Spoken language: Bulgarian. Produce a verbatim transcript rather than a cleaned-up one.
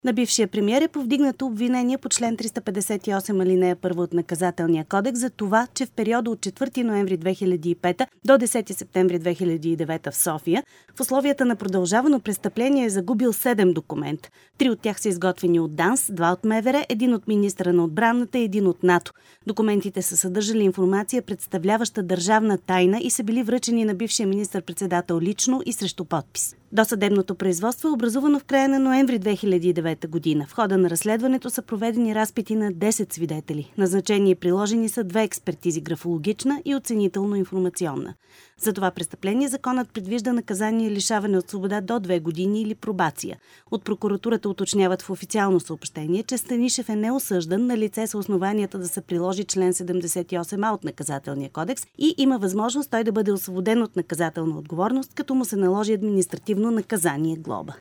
На бившия премиер е повдигнато обвинение по член триста петдесет и осем алинея първа от Наказателния кодекс за това, че в периода от четвърти ноември две хиляди и пета до десети септември две хиляди и девета в София в условията на продължавано престъпление е загубил седем документа. Три от тях са изготвени от ДАНС, два от МВР, един от министъра на отбраната и един от НАТО. Документите са съдържали информация, представляваща държавна тайна и са били връчени на бившия министър-председател лично и срещу подпис. Досъдебното производство е образувано в края на ноември две хиляди и девета година. В хода на разследването са проведени разпити на десет свидетели. Назначени и приложени са две експертизи – графологична и оценително-информационна. За това престъпление законът предвижда наказание лишаване от свобода до две години или пробация. От прокуратурата уточняват в официално съобщение, че Станишев е неосъждан, на лице са основанията да се приложи член седемдесет и осем а от Наказателния кодекс и има възможност той да бъде освободен от наказателна отговорност, като му се наложи административно наказание глоба.